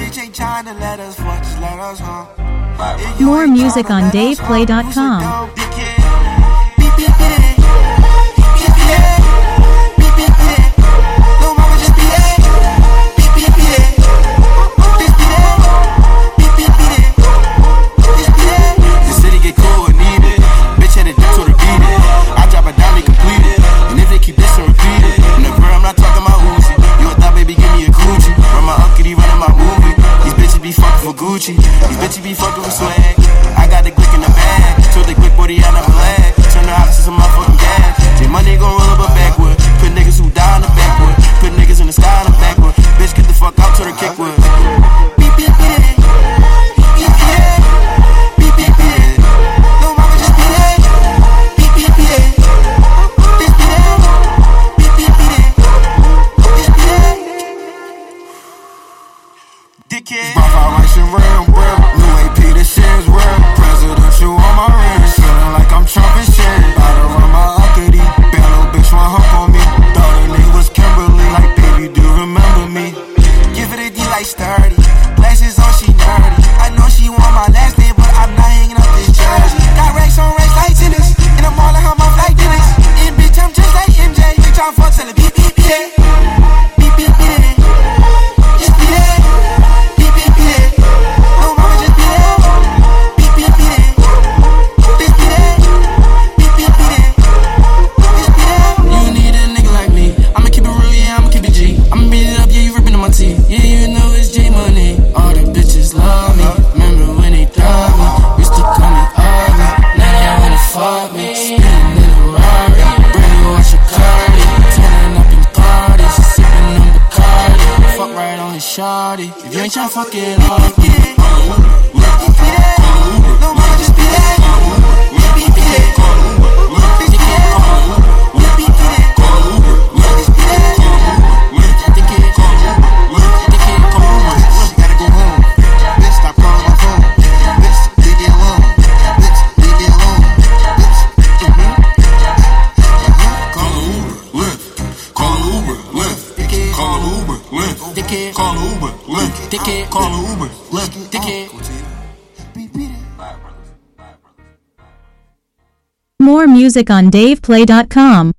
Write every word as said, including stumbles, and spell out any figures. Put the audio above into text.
bitch ain't trying to let us fuck, just let us home. More music on Dave Play dot com. Gucci, these bitches be fucking with swag. I got the glick in the bag. Told the quick body I never lag. Turn the house to some motherfucking gas. J money gon' roll up a backwood. Put niggas who die in the backwood. Put niggas in the sky in the backwood. Bitch, get the fuck out to the kickwood. Beep beep beep. Beep beep beep. Beep beep. Lil' mama just beat it. Beep beep beep. This beat it. Beep beep beep. This beat it. Dickhead. Real, real, new A P, this shit is real. Presidential on my wrist, feeling like I'm Trump and shit. About to run my uppity, bad little bitch want hump on me. Thought her name was Kimberly, like baby, do you remember me? Give it a D like sturdy, glasses on, she nerdy. I know she want my last name, but I'm not hanging up this jersey. Got racks on racks like tennis, and I'm all like how my flight tennis. And bitch, I'm just like M J, bitch, I'm fuck till it beep beep beep. Beep beep beep. Just beat it. Beep beep beep. Yeah, you know it's J Money. All the bitches love me. Remember when they thought me? Used to call me Aubrey. Now they wanna fuck me. Spinning in a Rari. Brand new on Chicardi. Turning up in parties. Sipping on Bacardi. Fuck right on his shawty. If you ain't tryna fuck it off, yeah. No mama just be that. Beep beep beep. Call Uber, Lyft. Dickhead, call Uber, Lyft. Dickhead. More music on Dave Play dot com.